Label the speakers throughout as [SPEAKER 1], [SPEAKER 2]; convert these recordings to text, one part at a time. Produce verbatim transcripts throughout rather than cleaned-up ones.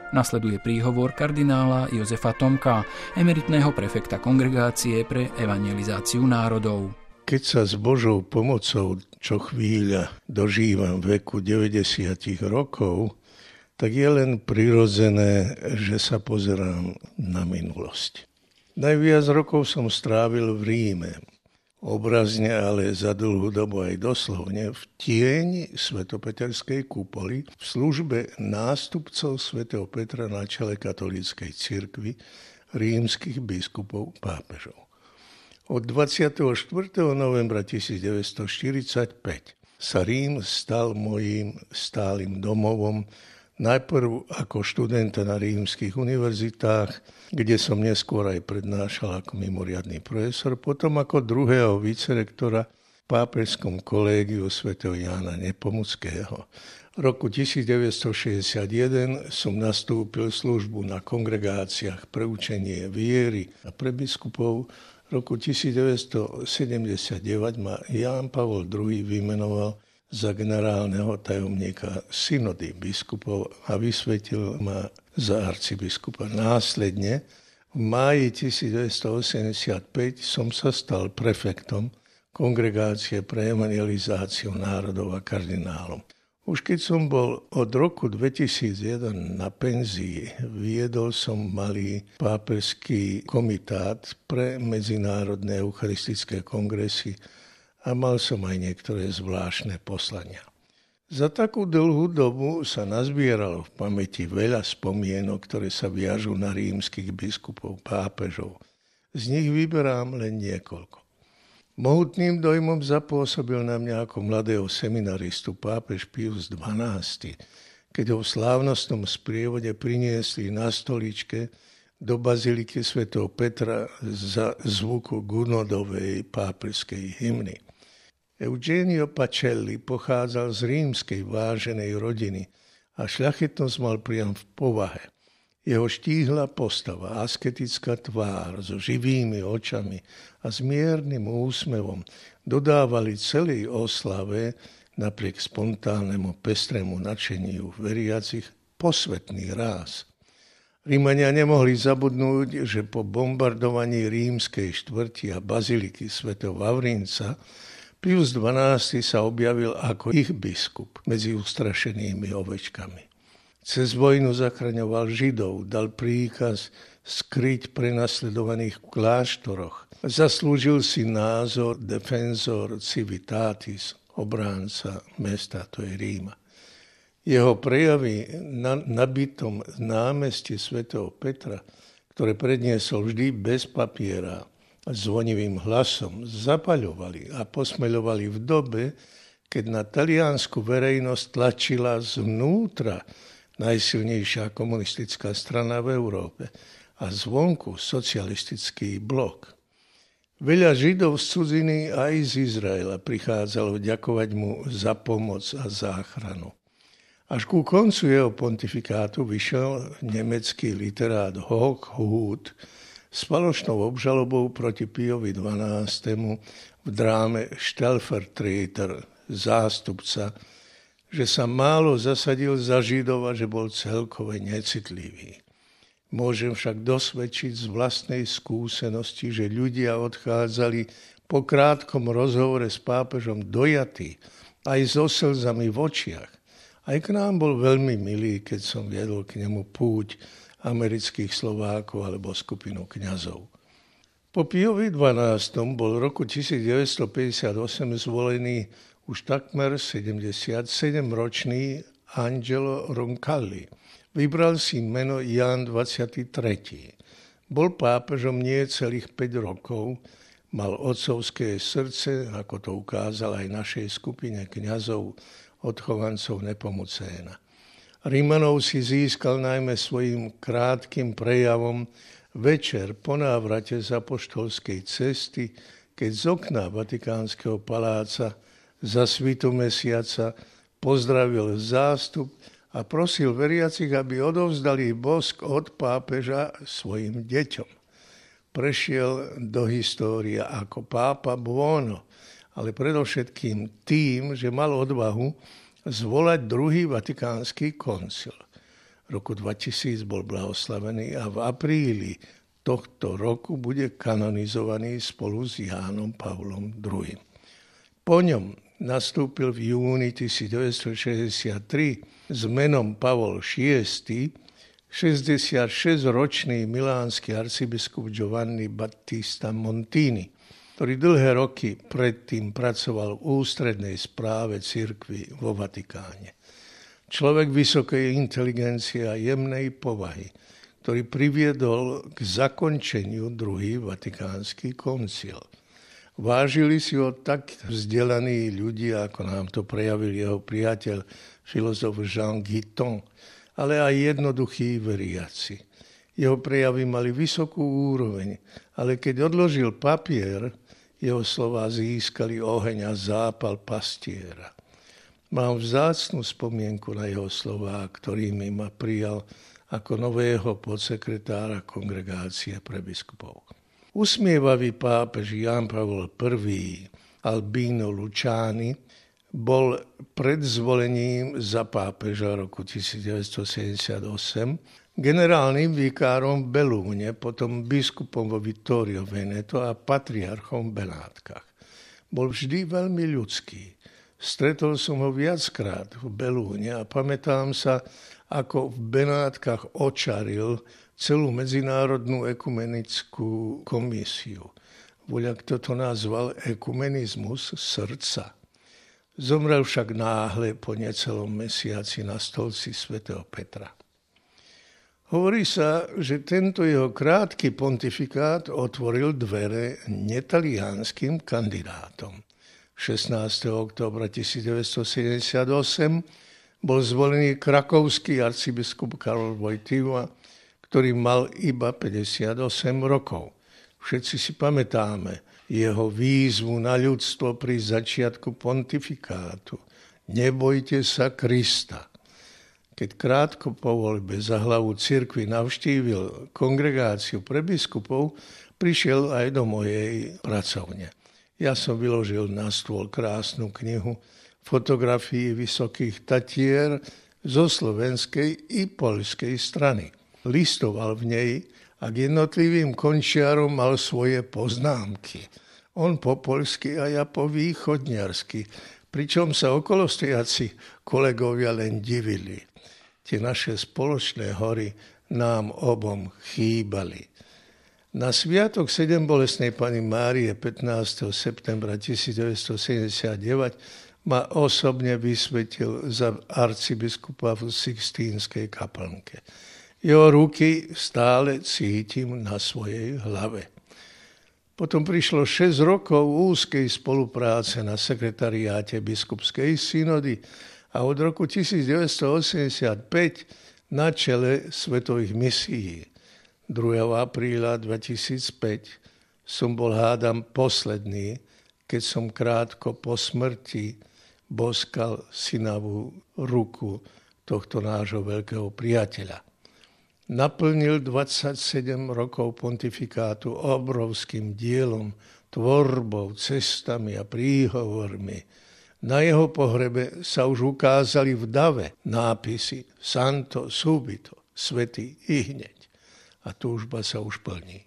[SPEAKER 1] Nasleduje príhovor kardinála Jozefa Tomka, emeritného prefekta Kongregácie pre evangelizáciu národov.
[SPEAKER 2] Keď sa s Božou pomocou čo chvíľa dožívam veku deväťdesiat rokov, tak je len prirodzené, že sa pozerám na minulosť. Najviac rokov som strávil v Ríme. Obrazne, ale za dlhú dobu aj doslovne, v tieni Svetopeterskej kúpoly v službe nástupcov svätého Petra na čele katolíckej cirkvi, rímskych biskupov pápežov. Od dvadsiateho štvrtého novembra tisícdeväťstoštyridsaťpäť sa Rím stal mojím stálym domovom, najprv ako študenta na rímskych univerzitách, kde som neskôr aj prednášal ako mimoriadny profesor, potom ako druhého vicerektora v pápežskom kolégiu svätého Jána Nepomuckého. V roku tisícdeväťstošesťdesiatjeden som nastúpil službu na kongregáciách pre učenie viery a pre biskupov. V roku tisícdeväťstosedemdesiatdeväť ma Ján Pavol druhý vymenoval za generálneho tajomníka synody biskupov a vysvetil ma za arcibiskupa. Následne v máji tisícdeväťstoosemdesiatpäť som sa stal prefektom Kongregácie pre evangelizáciu národov a kardinálom. Už keď som bol od roku dvetisícjeden na penzii, viedol som malý pápežský komitát pre medzinárodné eucharistické kongresy a mal som aj niektoré zvláštne poslania. Za takú dlhú dobu sa nazbieralo v pamäti veľa spomienok, ktoré sa viažú na rímskych biskupov, pápežov. Z nich vyberám len niekoľko. Mohutným dojmom zapôsobil na mňa ako mladého seminaristu pápež Pius dvanásty, keď ho v slávnostnom sprievode priniesli na stoličke do baziliky svätého Petra za zvuku Gunodovej pápežskej hymny. Eugenio Pacelli pochádzal z rímskej váženej rodiny a šľachetnosť mal priam v povahe. Jeho štíhla postava, asketická tvár so živými očami a s miernym úsmevom dodávali celej oslave napriek spontánnemu pestrému nadšeniu veriacich posvetný ráz. Rímania nemohli zabudnúť, že po bombardovaní rímskej štvrti a baziliky svätého Vavrínca Pius dvanásty sa objavil ako ich biskup medzi ustrašenými ovečkami. Cez vojnu zachraňoval Židov, dal príkaz skryť prenasledovaných v kláštoroch. Zaslúžil si názor defensor civitatis, obránca mesta, to je Ríma. Jeho prejavy na nabitom námestí svätého Petra, ktoré predniesol vždy bez papiera, zvonivým hlasom zapaľovali a posmeľovali v dobe, keď na taliansku verejnosť tlačila zvnútra najsilnejšia komunistická strana v Európe a zvonku socialistický blok. Veľa Židov z cudziny aj z Izraela prichádzalo ďakovať mu za pomoc a záchranu. Až ku koncu jeho pontifikátu vyšiel nemecký literát Hochhuth s falošnou obžalobou proti Piovi dvanástému v dráme Stellvertreter, zástupca, že sa málo zasadil za Židov a že bol celkové necitlivý. Môžem však dosvedčiť z vlastnej skúsenosti, že ľudia odchádzali po krátkom rozhovore s pápežom dojatí, aj so slzami v očiach. Aj k nám bol veľmi milý, keď som viedol k nemu púť amerických Slovákov alebo skupinu kňazov. Po Piovi dvanástom bol v roku tisícdeväťstopäťdesiatosem zvolený už takmer sedemdesiatsedemročný Angelo Roncalli. Vybral si meno Ján dvadsiaty tretí. Bol pápežom nie celých päť rokov, mal otcovské srdce, ako to ukázal aj našej skupine kňazov, odchovancov Nepomucéna. Rímanov si získal najmä svojim krátkym prejavom večer po návrate z apoštolskej cesty, keď z okna Vatikánskeho paláca za svitu mesiaca pozdravil zástup a prosil veriacich, aby odovzdali bosk od pápeža svojim deťom. Prešiel do histórie ako pápa Buono, ale predovšetkým tým, že mal odvahu zvolať druhý vatikánsky koncil. roku dvetisíc bol blahoslavený a v apríli tohto roku bude kanonizovaný spolu s Jánom Pavlom druhým. Po ňom nastúpil v júni devätnásťstošesťdesiattri s menom Pavol šiesty šesťdesiatšesťročný milánsky arcibiskup Giovanni Battista Montini, ktorý dlhé roky predtým pracoval v ústrednej správe cirkvi vo Vatikáne. Človek vysokej inteligencie a jemnej povahy, ktorý priviedol k zakončeniu druhý Vatikánsky koncil. Vážili si ho tak vzdelaní ľudia, ako nám to prejavil jeho priateľ, filozof Jean Guitton, ale aj jednoduchí veriaci. Jeho prejavy mali vysokú úroveň, ale keď odložil papier, jeho slová získali oheň a zápal pastiera. Mám vzácnu spomienku na jeho slová, ktorými ma prijal ako nového podsekretára Kongregácie pre biskupov. Usmievavý pápež Ján Pavol prvý Albino Luciani bol pred zvolením za pápeža roku devätnásťstosedemdesiatosem generálnym vikárom v Belúne, potom biskupom vo Vittorio Veneto a patriarchom v Benátkach. Bol vždy veľmi ľudský. Stretol som ho viackrát v Belúne a pamätám sa, ako v Benátkach očaril celú medzinárodnú ekumenickú komisiu. Voľak kto to nazval ekumenizmus srdca. Zomrel však náhle po necelom mesiaci na stolci svätého Petra. Hovorí sa, že tento jeho krátky pontifikát otvoril dvere netalianským kandidátom. šestnásteho októbra devätnásťstosedemdesiatosem bol zvolený krakovský arcibiskup Karol Wojtyła, ktorý mal iba päťdesiatosem rokov. Všetci si pamätáme jeho výzvu na ľudstvo pri začiatku pontifikátu. Nebojte sa Krista. Keď krátko po voľbe za hlavu cirkvi navštívil kongregáciu pre biskupov, prišiel aj do mojej pracovne. Ja som vyložil na stôl krásnu knihu fotografií Vysokých Tatier zo slovenskej i poľskej strany. Listoval v nej a k jednotlivým končiarom mal svoje poznámky. On po poľsky a ja po východniarsky, pričom sa okolostojaci kolegovia len divili. Tie naše spoločné hory nám obom chýbali. Na sviatok Sedembolestnej Panny Márie pätnásteho septembra devätnásťstosedemdesiatdeväť ma osobne vysvetil za arcibiskupa v Sixtínskej kaplnke. Jeho ruky stále cítim na svojej hlave. Potom prišlo šesť rokov úzkej spolupráce na sekretariáte biskupskej synody a od roku devätnásťstoosemdesiatpäť na čele svetových misií. druhého apríla dvetisícpäť som bol hádam posledný, keď som krátko po smrti boskal synavú ruku tohto nášho veľkého priateľa. Naplnil dvadsaťsedem rokov pontifikátu obrovským dielom, tvorbou, cestami a príhovormi. Na jeho pohrebe sa už ukázali v dave nápisy Santo subito, svätý ihneď. A túžba sa už plní.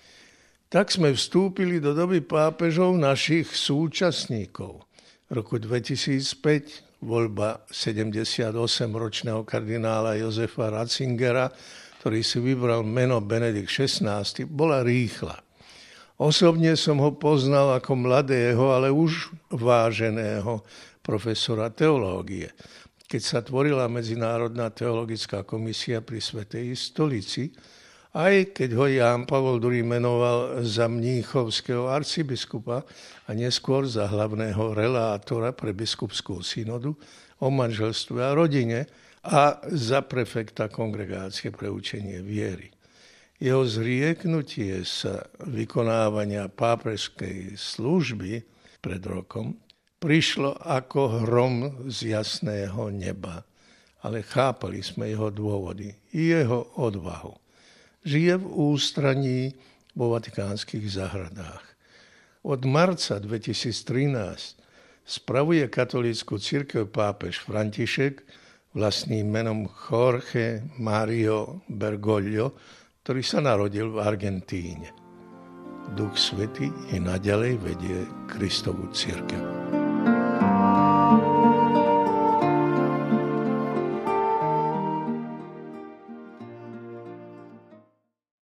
[SPEAKER 2] Tak sme vstúpili do doby pápežov našich súčasníkov. V roku dvetisícpäť voľba sedemdesiatosemročného kardinála Jozefa Ratzingera, ktorý si vybral meno Benedikt šestnásty, bola rýchla. Osobne som ho poznal ako mladého, ale už váženého profesora teológie. Keď sa tvorila Medzinárodná teologická komisia pri Svätej stolici, aj keď ho Ján Pavol druhý menoval za mníchovského arcibiskupa a neskôr za hlavného relátora pre biskupskú synodu o manželstve a rodine a za prefekta Kongregácie pre učenie viery. Jeho zrieknutie sa vykonávania pápežskej služby pred rokom prišlo ako hrom z jasného neba, ale chápali sme jeho dôvody i jeho odvahu. Žije v ústraní vo vatikánskych záhradách. Od marca dvetisíctrinásť spravuje katolícku cirkev pápež František vlastným menom Jorge Mario Bergoglio, ktorý sa narodil v Argentíne. Duch Svätý i naďalej vedie Kristovu cirkev.